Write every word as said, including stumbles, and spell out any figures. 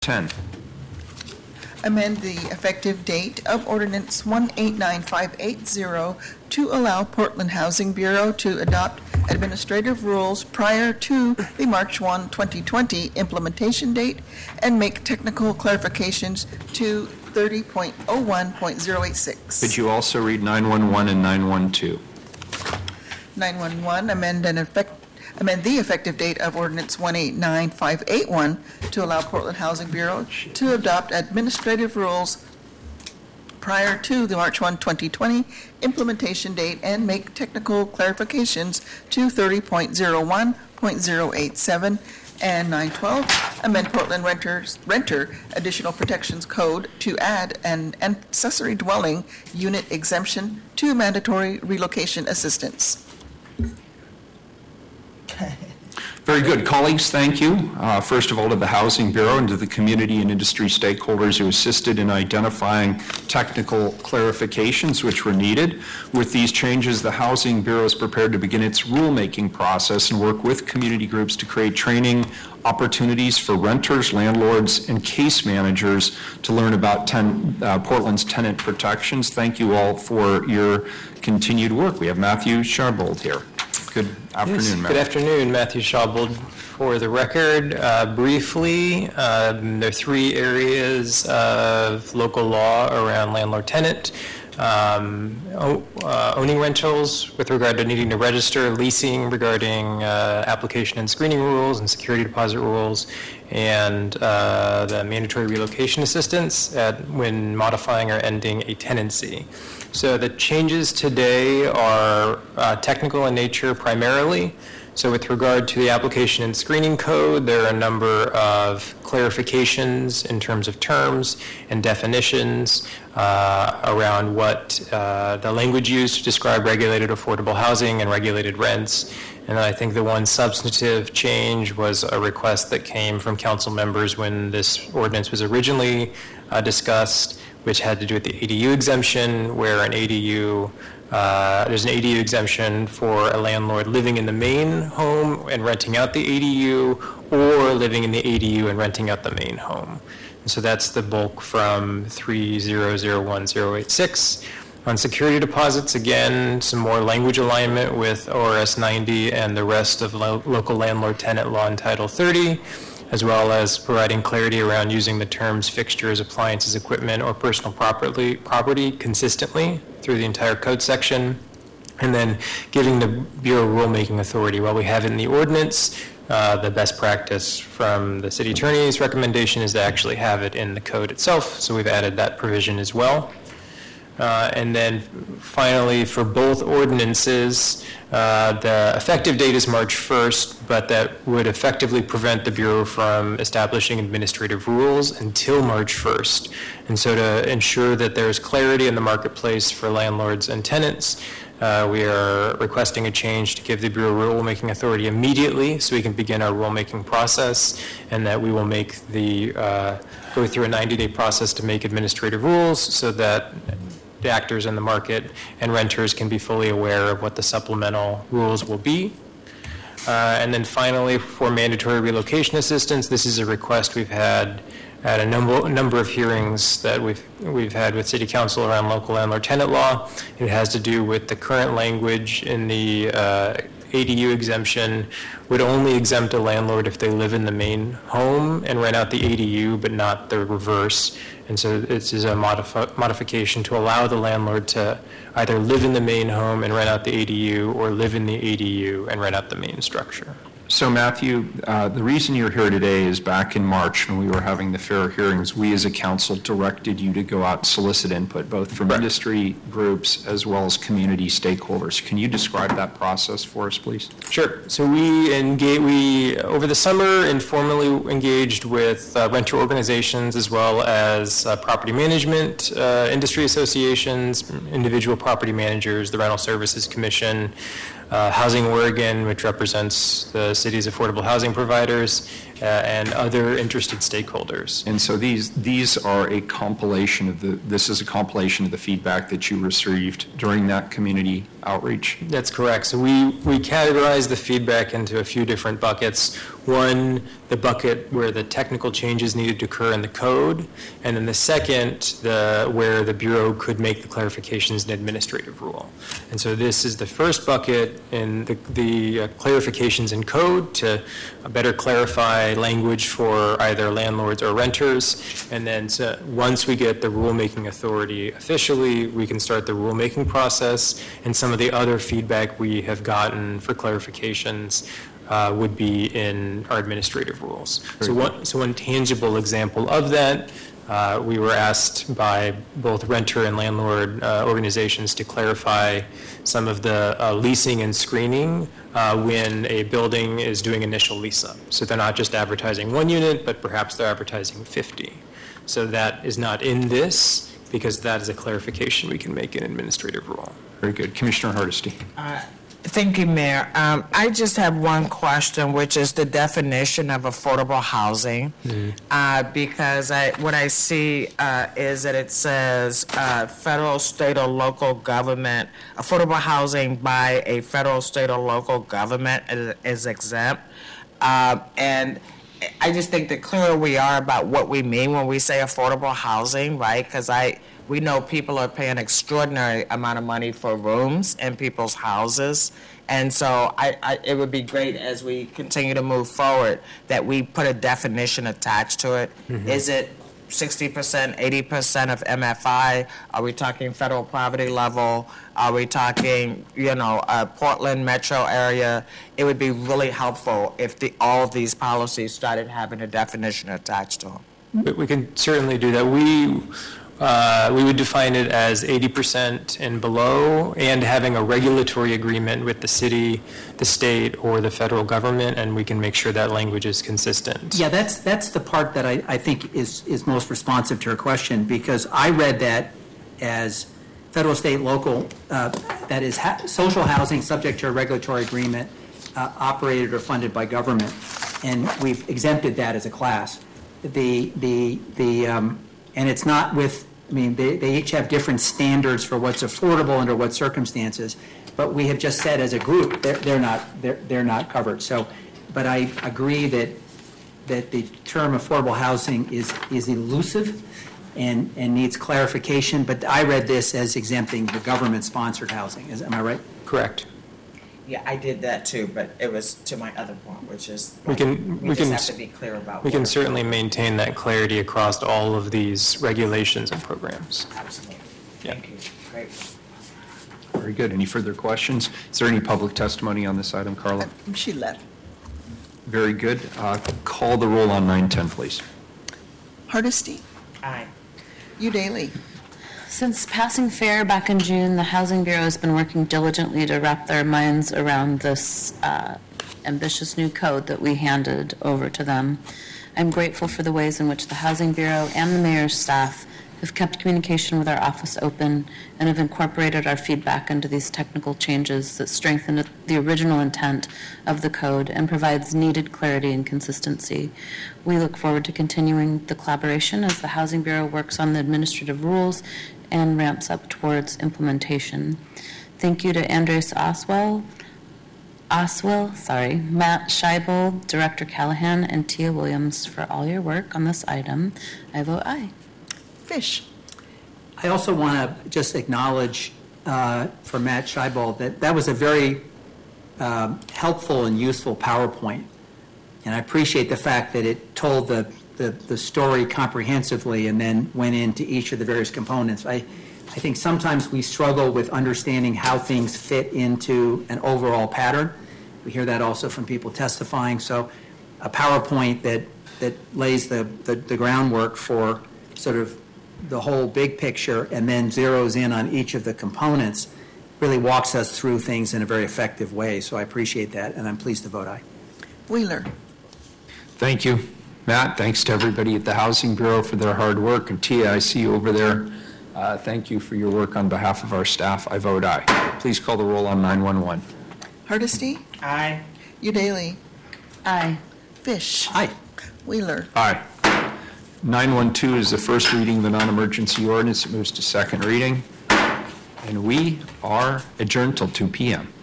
ten. Amend the effective date of ordinance one eight nine five eight zero to allow Portland Housing Bureau to adopt administrative rules prior to the March first, twenty twenty implementation date and make technical clarifications to thirty point oh one point oh eight six. Could you also read nine one one and nine one two? nine one one, amend and effect, amend the effective date of ordinance one eight nine five eight one to allow Portland Housing Bureau to adopt administrative rules prior to the March first, twenty twenty implementation date and make technical clarifications to thirty point oh one point oh eight seven. And nine twelve, amend Portland Renters Renter Additional Protections Code to add an accessory dwelling unit exemption to mandatory relocation assistance. Very good. Colleagues, thank you. Uh, first of all, to the Housing Bureau and to the community and industry stakeholders who assisted in identifying technical clarifications which were needed. With these changes, the Housing Bureau is prepared to begin its rulemaking process and work with community groups to create training opportunities for renters, landlords, and case managers to learn about ten, uh, Portland's tenant protections. Thank you all for your continued work. We have Matthew Sharbold here. Good afternoon, yes, Matthew. Good afternoon, Matthew Schabold. For the record, uh, briefly, um, there are three areas of local law around landlord-tenant. Um, o- uh, owning rentals with regard to needing to register, leasing regarding uh, application and screening rules and security deposit rules, and uh, the mandatory relocation assistance at, when modifying or ending a tenancy. So the changes today are uh, technical in nature primarily. So with regard to the application and screening code, there are a number of clarifications in terms of terms and definitions uh, around what uh, the language used to describe regulated affordable housing and regulated rents. And I think the one substantive change was a request that came from council members when this ordinance was originally uh, discussed, which had to do with the A D U exemption, where an A D U, uh, there's an A D U exemption for a landlord living in the main home and renting out the A D U, or living in the A D U and renting out the main home. And so that's the bulk from three zero zero one zero eight six. On security deposits, again, some more language alignment with O R S ninety and the rest of lo- local landlord tenant law in Title thirty, as well as providing clarity around using the terms fixtures, appliances, equipment, or personal property, property consistently through the entire code section. And then giving the Bureau rulemaking authority. While we have it in the ordinance, uh, the best practice from the city attorney's recommendation is to actually have it in the code itself. So we've added that provision as well. Uh, and then finally, for both ordinances, uh, the effective date is March first, but that would effectively prevent the Bureau from establishing administrative rules until March first. And so to ensure that there's clarity in the marketplace for landlords and tenants, uh, we are requesting a change to give the Bureau rulemaking authority immediately so we can begin our rulemaking process, and that we will make the, uh, go through a ninety-day process to make administrative rules so that the actors in the market and renters can be fully aware of what the supplemental rules will be. Uh, and then finally, for mandatory relocation assistance, this is a request we've had at a number, number of hearings that we've, we've had with City Council around local landlord-tenant law. It has to do with the current language in the uh, A D U exemption would only exempt a landlord if they live in the main home and rent out the A D U, but not the reverse. And so this is a modifi- modification to allow the landlord to either live in the main home and rent out the A D U, or live in the A D U and rent out the main structure. So Matthew, uh, the reason you're here today is back in March when we were having the fair hearings, we as a council directed you to go out and solicit input, both from industry groups as well as community stakeholders. Can you describe that process for us, please? Sure. So we engage, we over the summer informally engaged with uh, renter organizations as well as uh, property management, uh, industry associations, individual property managers, the Rental Services Commission, Uh, Housing Oregon, which represents the city's affordable housing providers, uh, and other interested stakeholders. And so these, these are a compilation of the, this is a compilation of the feedback that you received during that community outreach? That's correct. So we, we categorize the feedback into a few different buckets. One, the bucket where the technical changes needed to occur in the code, and then the second, the where the Bureau could make the clarifications in administrative rule. And so this is the first bucket in the, the uh, clarifications in code to better clarify language for either landlords or renters. And then so once we get the rulemaking authority officially, we can start the rulemaking process, and some of the other feedback we have gotten for clarifications uh, would be in our administrative rules. So one, so one tangible example of that, uh, we were asked by both renter and landlord uh, organizations to clarify some of the uh, leasing and screening uh, when a building is doing initial lease up. So they're not just advertising one unit, but perhaps they're advertising fifty. So that is not in this, because that is a clarification we can make in administrative rule. Very good. Commissioner Hardesty. Uh, Thank you, Mayor. Um, I just have one question, which is the definition of affordable housing. Mm-hmm. Uh, because I, what I see uh, is that it says uh, federal, state, or local government, affordable housing by a federal, state, or local government is, is exempt. Um, and I just think the clearer we are about what we mean when we say affordable housing, right? Because I we know people are paying extraordinary amount of money for rooms in people's houses. And so I, I, it would be great as we continue to move forward that we put a definition attached to it. Mm-hmm. Is it sixty percent, eighty percent of M F I? Are we talking federal poverty level? Are we talking, you know, uh, Portland metro area? It would be really helpful if the, all of these policies started having a definition attached to them. We, we can certainly do that. We uh, we would define it as eighty percent and below, and having a regulatory agreement with the city, the state, or the federal government, and we can make sure that language is consistent. Yeah, that's that's the part that I, I think is, is most responsive to her question, because I read that as federal, state, local, uh, that is ha- social housing subject to a regulatory agreement, uh, operated or funded by government, and we've exempted that as a class. The the the um, and it's not with. I mean, they, they each have different standards for what's affordable under what circumstances, but we have just said as a group they're, they're not they're they're not covered. So, but I agree that that the term affordable housing is is elusive and and needs clarification. But I read this as exempting the government-sponsored housing. Is am I right? Correct. Yeah, I did that too, but it was to my other point, which is we can we, we just can have to be clear about. We can what- certainly maintain that clarity across all of these regulations and programs. Absolutely. Yeah. Thank you. Great. Very good. Any further questions? Is there any public testimony on this item, Carla? She left. Very good. Uh, Call the roll on nine ten, please. Hardesty, Aye. Udaly, Since passing FAIR back in June, the Housing Bureau has been working diligently to wrap their minds around this uh, ambitious new code that we handed over to them. I'm grateful for the ways in which the Housing Bureau and the mayor's staff have kept communication with our office open and have incorporated our feedback into these technical changes that strengthen the original intent of the code and provides needed clarity and consistency. We look forward to continuing the collaboration as the Housing Bureau works on the administrative rules and ramps up towards implementation. Thank you to Andres Oswell, Oswell, sorry, Matt Scheibel, Director Callahan, and Tia Williams for all your work on this item. I vote aye. Fish, I also want to just acknowledge uh, for Matt Scheibel that that was a very um, helpful and useful PowerPoint. And I appreciate the fact that it told the, the, the story comprehensively and then went into each of the various components. I, I think sometimes we struggle with understanding how things fit into an overall pattern. We hear that also from people testifying. So a PowerPoint that, that lays the, the, the groundwork for sort of the whole big picture and then zeroes in on each of the components really walks us through things in a very effective way. So I appreciate that, and I'm pleased to vote aye. Wheeler, Thank you, Matt. Thanks to everybody at the Housing Bureau for their hard work. And Tia, I see you over there. Uh, Thank you for your work on behalf of our staff. I vote aye. Please call the roll on nine one one. Hardesty, Aye. Udaly, Aye. Fish. Aye. Wheeler. Aye. nine one two is the first reading of the non-emergency ordinance. It moves to second reading. And we are adjourned till two p m